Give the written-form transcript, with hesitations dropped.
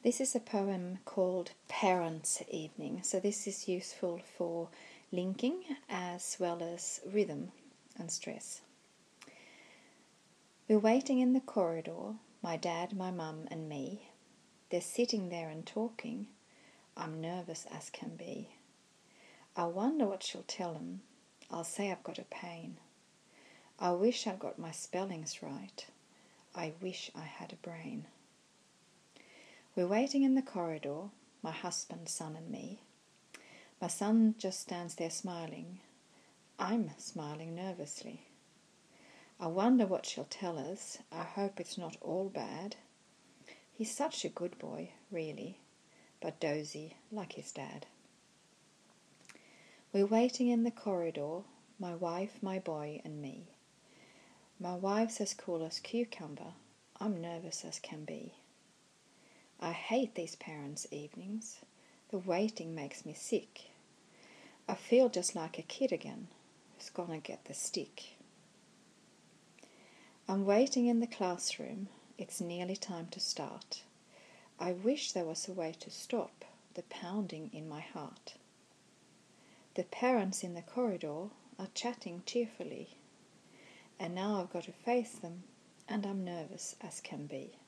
This is a poem called Parents' Evening, so this is useful for linking as well as rhythm and stress. We're waiting in the corridor, my dad, my mum and me. They're sitting there and talking. I'm nervous as can be. I wonder what she'll tell 'em. I'll say I've got a pain. I wish I'd got my spellings right. I wish I had a brain. We're waiting in the corridor, my husband, son and me. My son just stands there smiling. I'm smiling nervously. I wonder what she'll tell us. I hope it's not all bad. He's such a good boy, really, but dozy like his dad. We're waiting in the corridor, my wife, my boy and me. My wife's as cool as cucumber. I'm nervous as can be. I hate these parents' evenings. The waiting makes me sick. I feel just like a kid again who's gonna get the stick. I'm waiting in the classroom. It's nearly time to start. I wish there was a way to stop the pounding in my heart. The parents in the corridor are chatting cheerfully, and now I've got to face them, and I'm nervous as can be.